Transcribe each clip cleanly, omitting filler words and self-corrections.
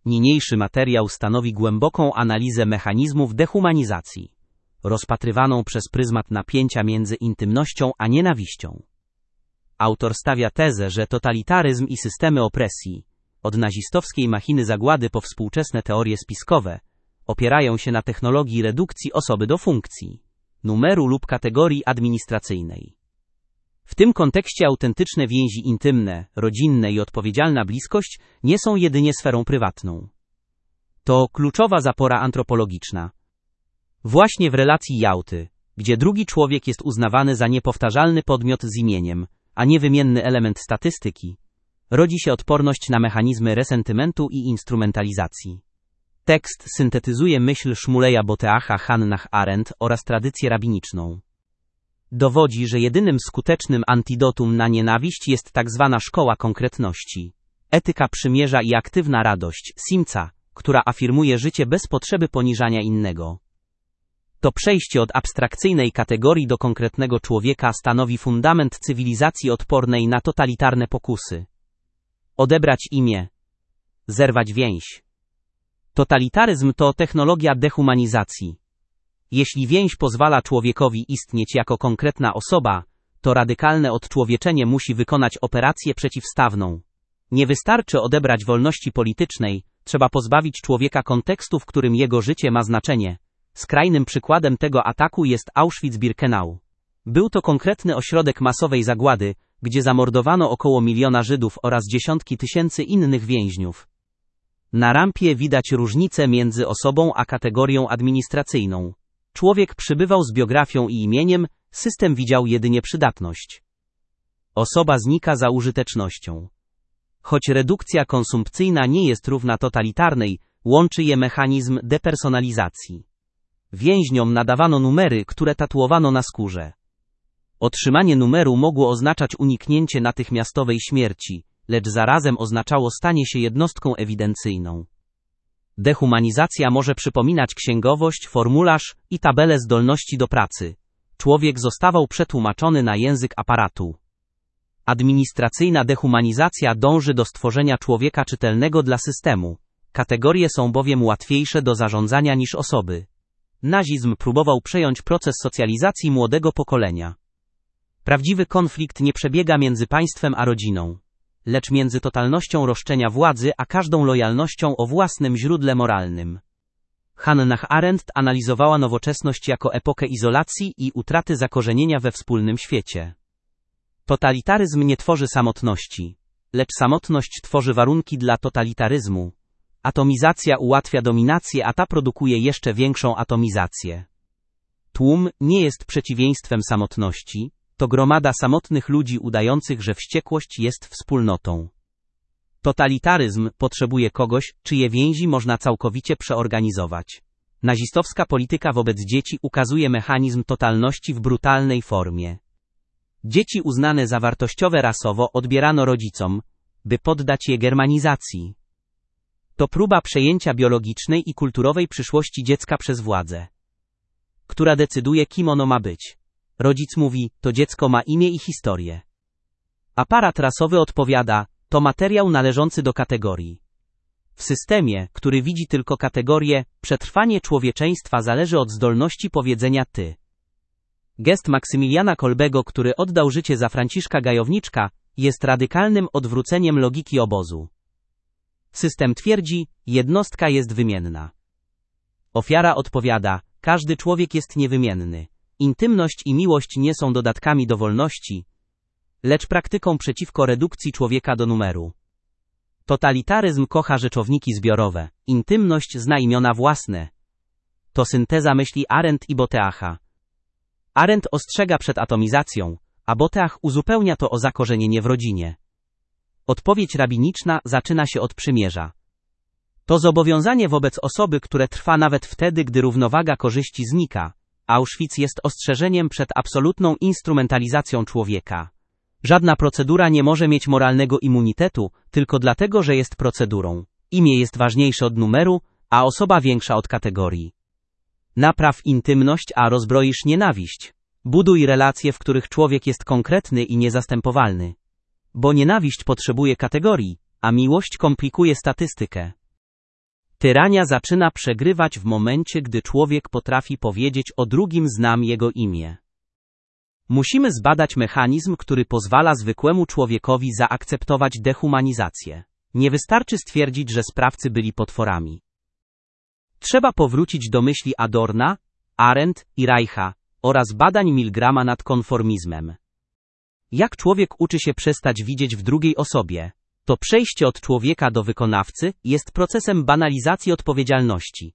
Niniejszy materiał stanowi głęboką analizę mechanizmów dehumanizacji, rozpatrywaną przez pryzmat napięcia między intymnością a nienawiścią. Autor stawia tezę, że totalitaryzm i systemy opresji, od nazistowskiej machiny zagłady po współczesne teorie spiskowe, opierają się na technologii redukcji osoby do funkcji, numeru lub kategorii administracyjnej. W tym kontekście autentyczne więzi intymne, rodzinne i odpowiedzialna bliskość nie są jedynie sferą prywatną. To kluczowa zapora antropologiczna. Właśnie w relacji Jałty, gdzie drugi człowiek jest uznawany za niepowtarzalny podmiot z imieniem, a nie wymienny element statystyki, rodzi się odporność na mechanizmy resentymentu i instrumentalizacji. Tekst syntetyzuje myśl Szmuleja Boteacha, Hannah Arendt oraz tradycję rabiniczną. Dowodzi, że jedynym skutecznym antidotum na nienawiść jest tak zwana szkoła konkretności, etyka przymierza i aktywna radość, simca, która afirmuje życie bez potrzeby poniżania innego. To przejście od abstrakcyjnej kategorii do konkretnego człowieka stanowi fundament cywilizacji odpornej na totalitarne pokusy. Odebrać imię, zerwać więź. Totalitaryzm to technologia dehumanizacji. Jeśli więź pozwala człowiekowi istnieć jako konkretna osoba, to radykalne odczłowieczenie musi wykonać operację przeciwstawną. Nie wystarczy odebrać wolności politycznej, trzeba pozbawić człowieka kontekstu, w którym jego życie ma znaczenie. Skrajnym przykładem tego ataku jest Auschwitz-Birkenau. Był to konkretny ośrodek masowej zagłady, gdzie zamordowano około 1 miliona Żydów oraz dziesiątki tysięcy innych więźniów. Na rampie widać różnicę między osobą a kategorią administracyjną. Człowiek przybywał z biografią i imieniem, system widział jedynie przydatność. Osoba znika za użytecznością. Choć redukcja konsumpcyjna nie jest równa totalitarnej, łączy je mechanizm depersonalizacji. Więźniom nadawano numery, które tatuowano na skórze. Otrzymanie numeru mogło oznaczać uniknięcie natychmiastowej śmierci, lecz zarazem oznaczało stanie się jednostką ewidencyjną. Dehumanizacja może przypominać księgowość, formularz i tabelę zdolności do pracy. Człowiek zostawał przetłumaczony na język aparatu. Administracyjna dehumanizacja dąży do stworzenia człowieka czytelnego dla systemu. Kategorie są bowiem łatwiejsze do zarządzania niż osoby. Nazizm próbował przejąć proces socjalizacji młodego pokolenia. Prawdziwy konflikt nie przebiega między państwem a rodziną, lecz między totalnością roszczenia władzy a każdą lojalnością o własnym źródle moralnym. Hannah Arendt analizowała nowoczesność jako epokę izolacji i utraty zakorzenienia we wspólnym świecie. Totalitaryzm nie tworzy samotności, lecz samotność tworzy warunki dla totalitaryzmu. Atomizacja ułatwia dominację, a ta produkuje jeszcze większą atomizację. Tłum nie jest przeciwieństwem samotności, to gromada samotnych ludzi udających, że wściekłość jest wspólnotą. Totalitaryzm potrzebuje kogoś, czyje więzi można całkowicie przeorganizować. Nazistowska polityka wobec dzieci ukazuje mechanizm totalności w brutalnej formie. Dzieci uznane za wartościowe rasowo odbierano rodzicom, by poddać je germanizacji. To próba przejęcia biologicznej i kulturowej przyszłości dziecka przez władzę, która decyduje, kim ono ma być. Rodzic mówi, to dziecko ma imię i historię. Aparat rasowy odpowiada, to materiał należący do kategorii. W systemie, który widzi tylko kategorię, przetrwanie człowieczeństwa zależy od zdolności powiedzenia ty. Gest Maksymiliana Kolbego, który oddał życie za Franciszka Gajowniczka, jest radykalnym odwróceniem logiki obozu. System twierdzi, jednostka jest wymienna. Ofiara odpowiada, każdy człowiek jest niewymienny. Intymność i miłość nie są dodatkami do wolności, lecz praktyką przeciwko redukcji człowieka do numeru. Totalitaryzm kocha rzeczowniki zbiorowe, intymność zna imiona własne. To synteza myśli Arendt i Boteacha. Arendt ostrzega przed atomizacją, a Boteach uzupełnia to o zakorzenienie w rodzinie. Odpowiedź rabiniczna zaczyna się od przymierza. To zobowiązanie wobec osoby, które trwa nawet wtedy, gdy równowaga korzyści znika. Auschwitz jest ostrzeżeniem przed absolutną instrumentalizacją człowieka. Żadna procedura nie może mieć moralnego immunitetu, tylko dlatego, że jest procedurą. Imię jest ważniejsze od numeru, a osoba większa od kategorii. Napraw intymność, a rozbroisz nienawiść. Buduj relacje, w których człowiek jest konkretny i niezastępowalny. Bo nienawiść potrzebuje kategorii, a miłość komplikuje statystykę. Tyrania zaczyna przegrywać w momencie, gdy człowiek potrafi powiedzieć o drugim znam jego imię. Musimy zbadać mechanizm, który pozwala zwykłemu człowiekowi zaakceptować dehumanizację. Nie wystarczy stwierdzić, że sprawcy byli potworami. Trzeba powrócić do myśli Adorna, Arendt i Reicha oraz badań Milgrama nad konformizmem. Jak człowiek uczy się przestać widzieć w drugiej osobie? To przejście od człowieka do wykonawcy jest procesem banalizacji odpowiedzialności.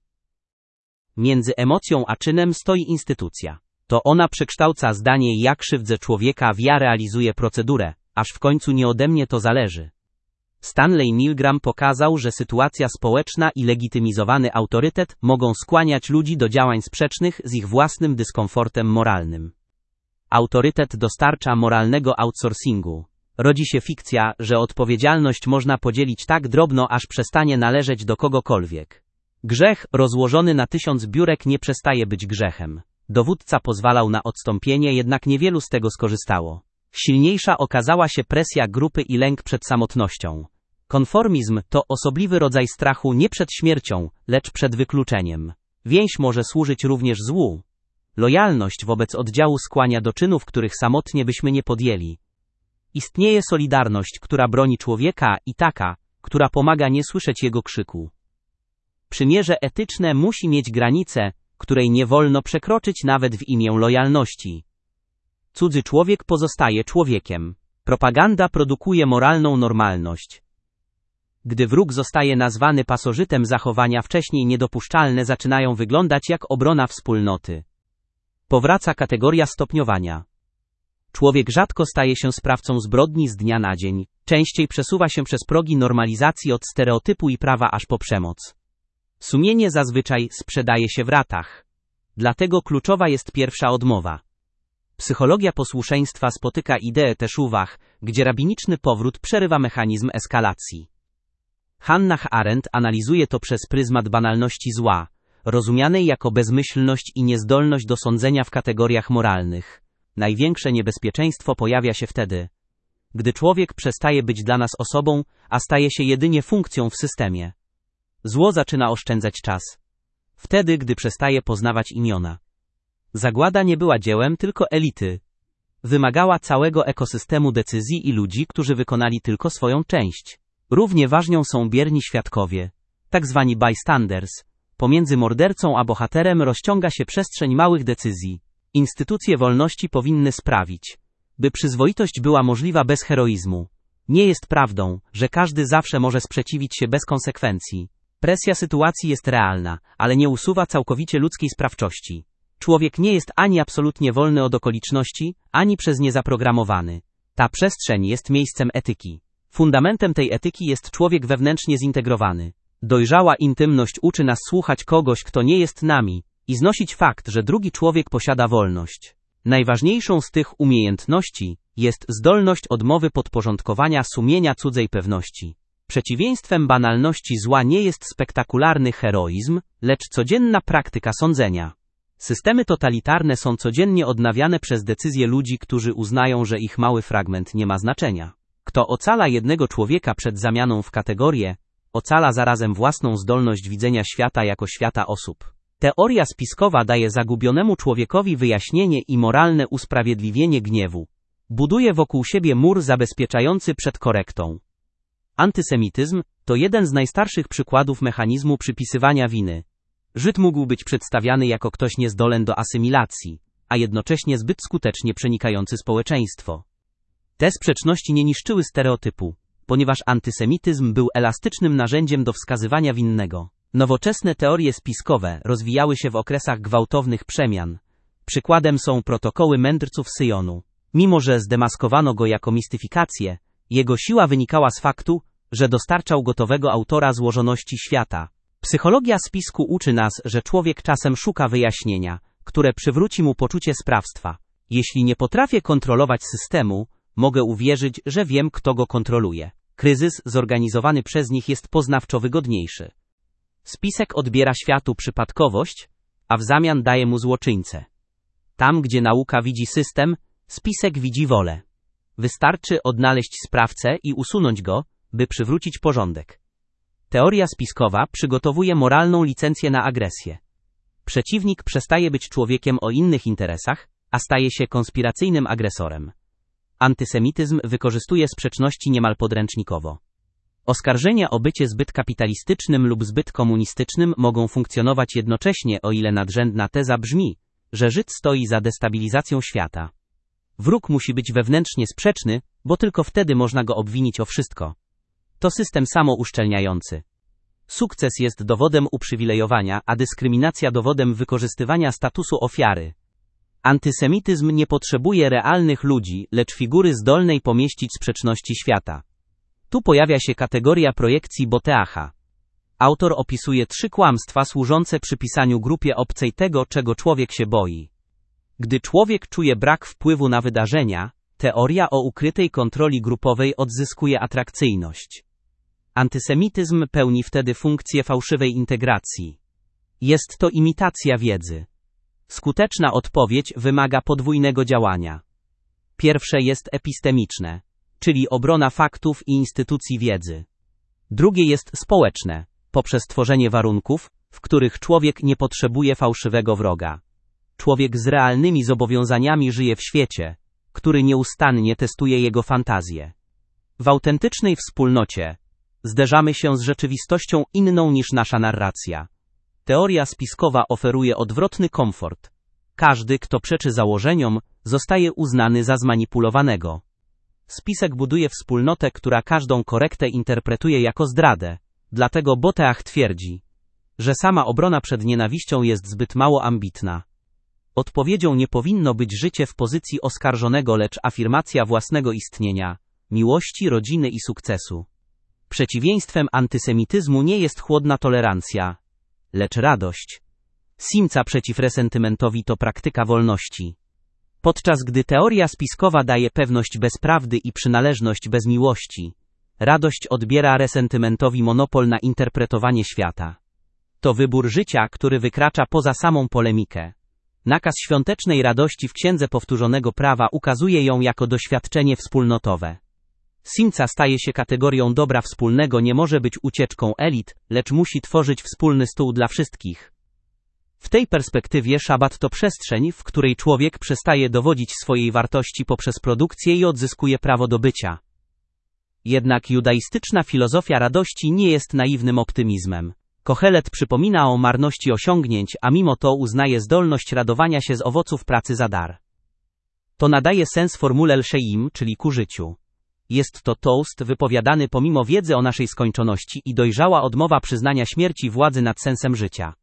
Między emocją a czynem stoi instytucja. To ona przekształca zdanie ja krzywdzę człowieka w ja realizuję procedurę, aż w końcu nie ode mnie to zależy. Stanley Milgram pokazał, że sytuacja społeczna i legitymizowany autorytet mogą skłaniać ludzi do działań sprzecznych z ich własnym dyskomfortem moralnym. Autorytet dostarcza moralnego outsourcingu. Rodzi się fikcja, że odpowiedzialność można podzielić tak drobno, aż przestanie należeć do kogokolwiek. Grzech, rozłożony na 1000 biurek, nie przestaje być grzechem. Dowódca pozwalał na odstąpienie, jednak niewielu z tego skorzystało. Silniejsza okazała się presja grupy i lęk przed samotnością. Konformizm to osobliwy rodzaj strachu nie przed śmiercią, lecz przed wykluczeniem. Więź może służyć również złu. Lojalność wobec oddziału skłania do czynów, których samotnie byśmy nie podjęli. Istnieje solidarność, która broni człowieka, i taka, która pomaga nie słyszeć jego krzyku. Przymierze etyczne musi mieć granicę, której nie wolno przekroczyć nawet w imię lojalności. Cudzy człowiek pozostaje człowiekiem. Propaganda produkuje moralną normalność. Gdy wróg zostaje nazwany pasożytem, zachowania wcześniej niedopuszczalne zaczynają wyglądać jak obrona wspólnoty. Powraca kategoria stopniowania. Człowiek rzadko staje się sprawcą zbrodni z dnia na dzień, częściej przesuwa się przez progi normalizacji od stereotypu i prawa aż po przemoc. Sumienie zazwyczaj sprzedaje się w ratach. Dlatego kluczowa jest pierwsza odmowa. Psychologia posłuszeństwa spotyka ideę Teszuwach, gdzie rabiniczny powrót przerywa mechanizm eskalacji. Hannah Arendt analizuje to przez pryzmat banalności zła, rozumianej jako bezmyślność i niezdolność do sądzenia w kategoriach moralnych. Największe niebezpieczeństwo pojawia się wtedy, gdy człowiek przestaje być dla nas osobą, a staje się jedynie funkcją w systemie. Zło zaczyna oszczędzać czas. Wtedy, gdy przestaje poznawać imiona. Zagłada nie była dziełem tylko elity. Wymagała całego ekosystemu decyzji i ludzi, którzy wykonali tylko swoją część. Równie ważnią są bierni świadkowie, tak zwani bystanders. Pomiędzy mordercą a bohaterem rozciąga się przestrzeń małych decyzji. Instytucje wolności powinny sprawić, by przyzwoitość była możliwa bez heroizmu. Nie jest prawdą, że każdy zawsze może sprzeciwić się bez konsekwencji. Presja sytuacji jest realna, ale nie usuwa całkowicie ludzkiej sprawczości. Człowiek nie jest ani absolutnie wolny od okoliczności, ani przez nie zaprogramowany. Ta przestrzeń jest miejscem etyki. Fundamentem tej etyki jest człowiek wewnętrznie zintegrowany. Dojrzała intymność uczy nas słuchać kogoś, kto nie jest nami, i znosić fakt, że drugi człowiek posiada wolność. Najważniejszą z tych umiejętności jest zdolność odmowy podporządkowania sumienia cudzej pewności. Przeciwieństwem banalności zła nie jest spektakularny heroizm, lecz codzienna praktyka sądzenia. Systemy totalitarne są codziennie odnawiane przez decyzje ludzi, którzy uznają, że ich mały fragment nie ma znaczenia. Kto ocala jednego człowieka przed zamianą w kategorię, ocala zarazem własną zdolność widzenia świata jako świata osób. Teoria spiskowa daje zagubionemu człowiekowi wyjaśnienie i moralne usprawiedliwienie gniewu. Buduje wokół siebie mur zabezpieczający przed korektą. Antysemityzm to jeden z najstarszych przykładów mechanizmu przypisywania winy. Żyd mógł być przedstawiany jako ktoś niezdolny do asymilacji, a jednocześnie zbyt skutecznie przenikający społeczeństwo. Te sprzeczności nie niszczyły stereotypu, ponieważ antysemityzm był elastycznym narzędziem do wskazywania winnego. Nowoczesne teorie spiskowe rozwijały się w okresach gwałtownych przemian. Przykładem są protokoły mędrców Syjonu. Mimo że zdemaskowano go jako mistyfikację, jego siła wynikała z faktu, że dostarczał gotowego autora złożoności świata. Psychologia spisku uczy nas, że człowiek czasem szuka wyjaśnienia, które przywróci mu poczucie sprawstwa. Jeśli nie potrafię kontrolować systemu, mogę uwierzyć, że wiem, kto go kontroluje. Kryzys zorganizowany przez nich jest poznawczo wygodniejszy. Spisek odbiera światu przypadkowość, a w zamian daje mu złoczyńcę. Tam, gdzie nauka widzi system, spisek widzi wolę. Wystarczy odnaleźć sprawcę i usunąć go, by przywrócić porządek. Teoria spiskowa przygotowuje moralną licencję na agresję. Przeciwnik przestaje być człowiekiem o innych interesach, a staje się konspiracyjnym agresorem. Antysemityzm wykorzystuje sprzeczności niemal podręcznikowo. Oskarżenia o bycie zbyt kapitalistycznym lub zbyt komunistycznym mogą funkcjonować jednocześnie, o ile nadrzędna teza brzmi, że Żyd stoi za destabilizacją świata. Wróg musi być wewnętrznie sprzeczny, bo tylko wtedy można go obwinić o wszystko. To system samouszczelniający. Sukces jest dowodem uprzywilejowania, a dyskryminacja dowodem wykorzystywania statusu ofiary. Antysemityzm nie potrzebuje realnych ludzi, lecz figury zdolnej pomieścić sprzeczności świata. Tu pojawia się kategoria projekcji Boteacha. Autor opisuje 3 kłamstwa służące przypisaniu grupie obcej tego, czego człowiek się boi. Gdy człowiek czuje brak wpływu na wydarzenia, teoria o ukrytej kontroli grupowej odzyskuje atrakcyjność. Antysemityzm pełni wtedy funkcję fałszywej integracji. Jest to imitacja wiedzy. Skuteczna odpowiedź wymaga podwójnego działania. Pierwsze jest epistemiczne, czyli obrona faktów i instytucji wiedzy. Drugie jest społeczne, poprzez tworzenie warunków, w których człowiek nie potrzebuje fałszywego wroga. Człowiek z realnymi zobowiązaniami żyje w świecie, który nieustannie testuje jego fantazję. W autentycznej wspólnocie zderzamy się z rzeczywistością inną niż nasza narracja. Teoria spiskowa oferuje odwrotny komfort. Każdy, kto przeczy założeniom, zostaje uznany za zmanipulowanego. Spisek buduje wspólnotę, która każdą korektę interpretuje jako zdradę. Dlatego Boteach twierdzi, że sama obrona przed nienawiścią jest zbyt mało ambitna. Odpowiedzią nie powinno być życie w pozycji oskarżonego, lecz afirmacja własnego istnienia, miłości, rodziny i sukcesu. Przeciwieństwem antysemityzmu nie jest chłodna tolerancja, lecz radość. Simca przeciw resentymentowi to praktyka wolności. Podczas gdy teoria spiskowa daje pewność bez prawdy i przynależność bez miłości, radość odbiera resentymentowi monopol na interpretowanie świata. To wybór życia, który wykracza poza samą polemikę. Nakaz świątecznej radości w Księdze Powtórzonego Prawa ukazuje ją jako doświadczenie wspólnotowe. Simca staje się kategorią dobra wspólnego, nie może być ucieczką elit, lecz musi tworzyć wspólny stół dla wszystkich. W tej perspektywie szabat to przestrzeń, w której człowiek przestaje dowodzić swojej wartości poprzez produkcję i odzyskuje prawo do bycia. Jednak judaistyczna filozofia radości nie jest naiwnym optymizmem. Kohelet przypomina o marności osiągnięć, a mimo to uznaje zdolność radowania się z owoców pracy za dar. To nadaje sens formule l'sheim, czyli ku życiu. Jest to toast wypowiadany pomimo wiedzy o naszej skończoności i dojrzała odmowa przyznania śmierci władzy nad sensem życia.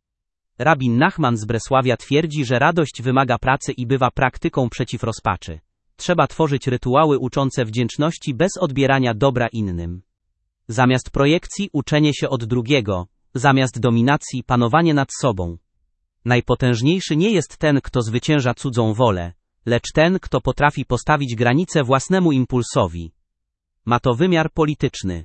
Rabin Nachman z Bresławia twierdzi, że radość wymaga pracy i bywa praktyką przeciw rozpaczy. Trzeba tworzyć rytuały uczące wdzięczności bez odbierania dobra innym. Zamiast projekcji uczenie się od drugiego, zamiast dominacji panowanie nad sobą. Najpotężniejszy nie jest ten, kto zwycięża cudzą wolę, lecz ten, kto potrafi postawić granicę własnemu impulsowi. Ma to wymiar polityczny.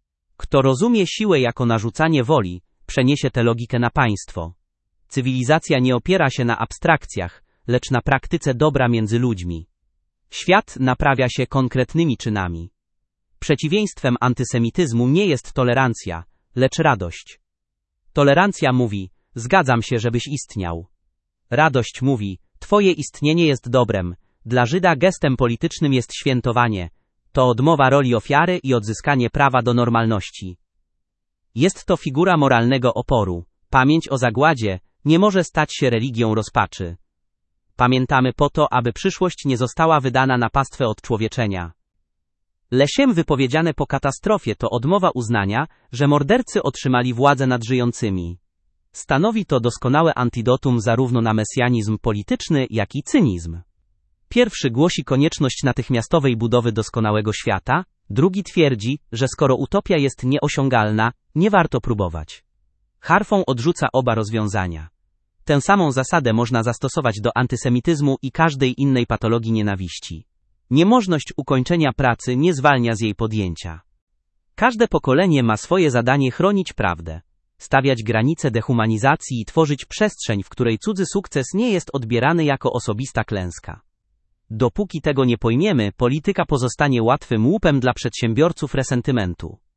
Kto rozumie siłę jako narzucanie woli, przeniesie tę logikę na państwo. Cywilizacja nie opiera się na abstrakcjach, lecz na praktyce dobra między ludźmi. Świat naprawia się konkretnymi czynami. Przeciwieństwem antysemityzmu nie jest tolerancja, lecz radość. Tolerancja mówi, zgadzam się, żebyś istniał. Radość mówi, twoje istnienie jest dobrem. Dla Żyda gestem politycznym jest świętowanie. To odmowa roli ofiary i odzyskanie prawa do normalności. Jest to figura moralnego oporu. Pamięć o zagładzie nie może stać się religią rozpaczy. Pamiętamy po to, aby przyszłość nie została wydana na pastwę odczłowieczenia. L'sheim wypowiedziane po katastrofie to odmowa uznania, że mordercy otrzymali władzę nad żyjącymi. Stanowi to doskonałe antidotum zarówno na mesjanizm polityczny, jak i cynizm. Pierwszy głosi konieczność natychmiastowej budowy doskonałego świata, drugi twierdzi, że skoro utopia jest nieosiągalna, nie warto próbować. Harfą odrzuca oba rozwiązania. Tę samą zasadę można zastosować do antysemityzmu i każdej innej patologii nienawiści. Niemożność ukończenia pracy nie zwalnia z jej podjęcia. Każde pokolenie ma swoje zadanie chronić prawdę, stawiać granice dehumanizacji i tworzyć przestrzeń, w której cudzy sukces nie jest odbierany jako osobista klęska. Dopóki tego nie pojmiemy, polityka pozostanie łatwym łupem dla przedsiębiorców resentymentu.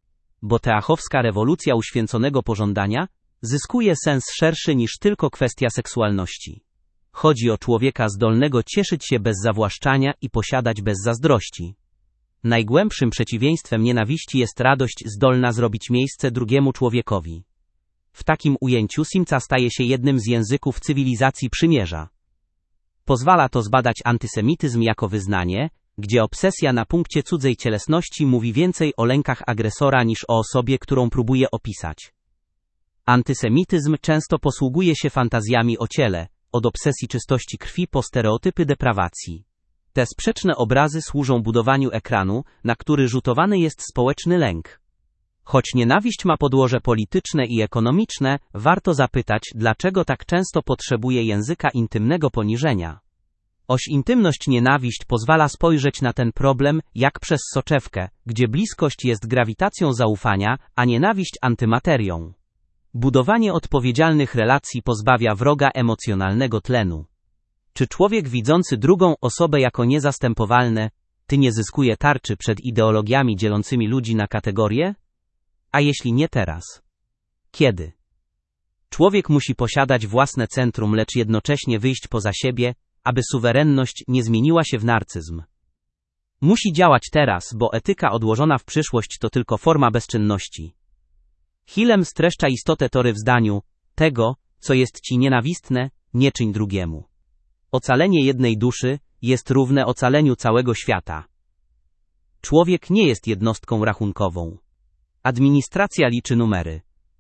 boteachowska rewolucja uświęconego pożądania zyskuje sens szerszy niż tylko kwestia seksualności. Chodzi o człowieka zdolnego cieszyć się bez zawłaszczania i posiadać bez zazdrości. Najgłębszym przeciwieństwem nienawiści jest radość zdolna zrobić miejsce drugiemu człowiekowi. W takim ujęciu Simca staje się jednym z języków cywilizacji przymierza. Pozwala to zbadać antysemityzm jako wyznanie, gdzie obsesja na punkcie cudzej cielesności mówi więcej o lękach agresora niż o osobie, którą próbuje opisać. Antysemityzm często posługuje się fantazjami o ciele, od obsesji czystości krwi po stereotypy deprawacji. Te sprzeczne obrazy służą budowaniu ekranu, na który rzutowany jest społeczny lęk. Choć nienawiść ma podłoże polityczne i ekonomiczne, warto zapytać, dlaczego tak często potrzebuje języka intymnego poniżenia. Oś intymność-nienawiść pozwala spojrzeć na ten problem jak przez soczewkę, gdzie bliskość jest grawitacją zaufania, a nienawiść antymaterią. Budowanie odpowiedzialnych relacji pozbawia wroga emocjonalnego tlenu. Czy człowiek widzący drugą osobę jako niezastępowalne, nie zyskuje tarczy przed ideologiami dzielącymi ludzi na kategorie? A jeśli nie teraz? Kiedy? Człowiek musi posiadać własne centrum, lecz jednocześnie wyjść poza siebie, aby suwerenność nie zmieniła się w narcyzm. Musi działać teraz, bo etyka odłożona w przyszłość to tylko forma bezczynności. Hillem streszcza istotę Tory w zdaniu: tego, co jest ci nienawistne, nie czyń drugiemu. Ocalenie jednej duszy jest równe ocaleniu całego świata. Człowiek nie jest jednostką rachunkową. Administracja liczy numery.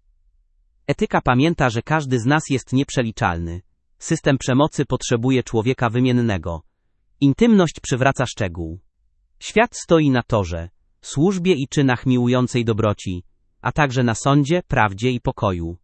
Etyka pamięta, że każdy z nas jest nieprzeliczalny. System przemocy potrzebuje człowieka wymiennego. Intymność przywraca szczegół. Świat stoi na torze, służbie i czynach miłującej dobroci, a także na sądzie, prawdzie i pokoju.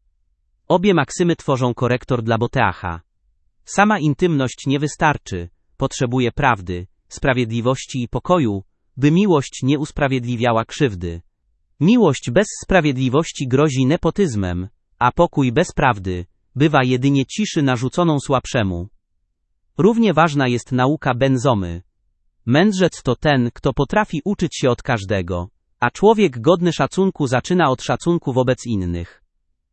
Obie maksymy tworzą korektor dla Boteacha. Sama intymność nie wystarczy, potrzebuje prawdy, sprawiedliwości i pokoju, by miłość nie usprawiedliwiała krzywdy. Miłość bez sprawiedliwości grozi nepotyzmem, a pokój bez prawdy bywa jedynie ciszy narzuconą słabszemu. Równie ważna jest nauka Benzomy. Mędrzec to ten, kto potrafi uczyć się od każdego, a człowiek godny szacunku zaczyna od szacunku wobec innych.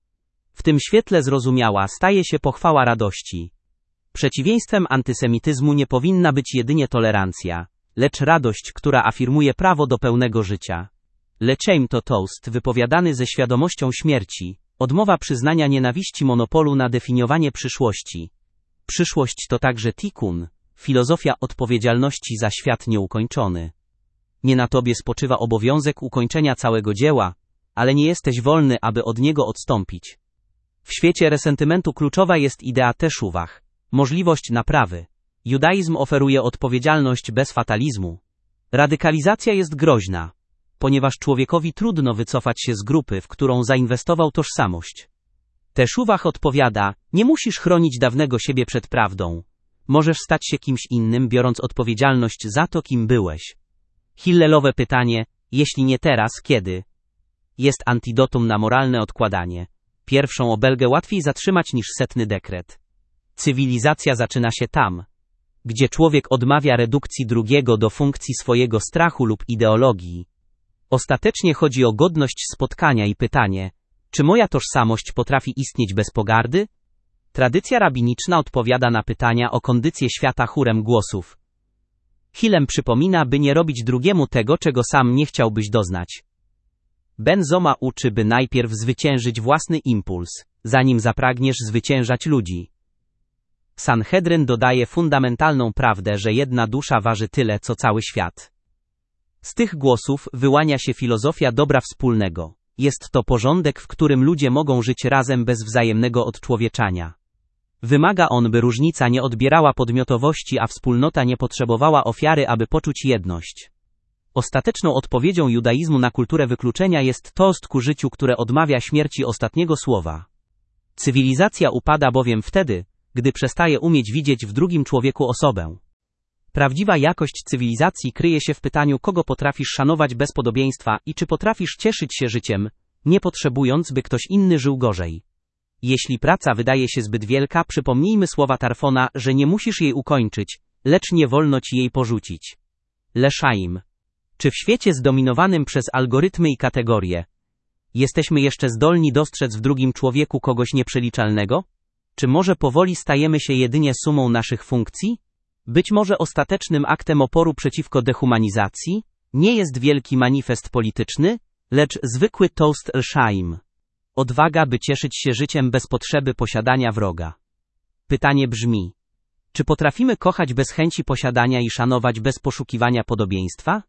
W tym świetle zrozumiała staje się pochwała radości. Przeciwieństwem antysemityzmu nie powinna być jedynie tolerancja, lecz radość, która afirmuje prawo do pełnego życia. Leczeim to toast wypowiadany ze świadomością śmierci, odmowa przyznania nienawiści monopolu na definiowanie przyszłości. Przyszłość to także tikkun, filozofia odpowiedzialności za świat nieukończony. Nie na tobie spoczywa obowiązek ukończenia całego dzieła, ale nie jesteś wolny, aby od niego odstąpić. W świecie resentymentu kluczowa jest idea teszuwach, możliwość naprawy. Judaizm oferuje odpowiedzialność bez fatalizmu. Radykalizacja jest groźna, ponieważ człowiekowi trudno wycofać się z grupy, w którą zainwestował tożsamość. Teszuwach odpowiada: nie musisz chronić dawnego siebie przed prawdą. Możesz stać się kimś innym, biorąc odpowiedzialność za to, kim byłeś. Hillelowe pytanie: jeśli nie teraz, kiedy? Jest antidotum na moralne odkładanie. Pierwszą obelgę łatwiej zatrzymać niż setny dekret. Cywilizacja zaczyna się tam, gdzie człowiek odmawia redukcji drugiego do funkcji swojego strachu lub ideologii. Ostatecznie chodzi o godność spotkania i pytanie: czy moja tożsamość potrafi istnieć bez pogardy? Tradycja rabiniczna odpowiada na pytania o kondycję świata chórem głosów. Hillem przypomina, by nie robić drugiemu tego, czego sam nie chciałbyś doznać. Benzoma uczy, by najpierw zwyciężyć własny impuls, zanim zapragniesz zwyciężać ludzi. Sanhedryn dodaje fundamentalną prawdę, że jedna dusza waży tyle, co cały świat. Z tych głosów wyłania się filozofia dobra wspólnego. Jest to porządek, w którym ludzie mogą żyć razem bez wzajemnego odczłowieczania. Wymaga on, by różnica nie odbierała podmiotowości, a wspólnota nie potrzebowała ofiary, aby poczuć jedność. Ostateczną odpowiedzią judaizmu na kulturę wykluczenia jest toast ku życiu, które odmawia śmierci ostatniego słowa. Cywilizacja upada bowiem wtedy, gdy przestaje umieć widzieć w drugim człowieku osobę. Prawdziwa jakość cywilizacji kryje się w pytaniu, kogo potrafisz szanować bez podobieństwa i czy potrafisz cieszyć się życiem, nie potrzebując, by ktoś inny żył gorzej. Jeśli praca wydaje się zbyt wielka, przypomnijmy słowa Tarfona, że nie musisz jej ukończyć, lecz nie wolno ci jej porzucić. Leszaim. Czy w świecie zdominowanym przez algorytmy i kategorie jesteśmy jeszcze zdolni dostrzec w drugim człowieku kogoś nieprzeliczalnego? Czy może powoli stajemy się jedynie sumą naszych funkcji? Być może ostatecznym aktem oporu przeciwko dehumanizacji nie jest wielki manifest polityczny, lecz zwykły toast l'shaim. Odwaga, by cieszyć się życiem bez potrzeby posiadania wroga. Pytanie brzmi: czy potrafimy kochać bez chęci posiadania i szanować bez poszukiwania podobieństwa?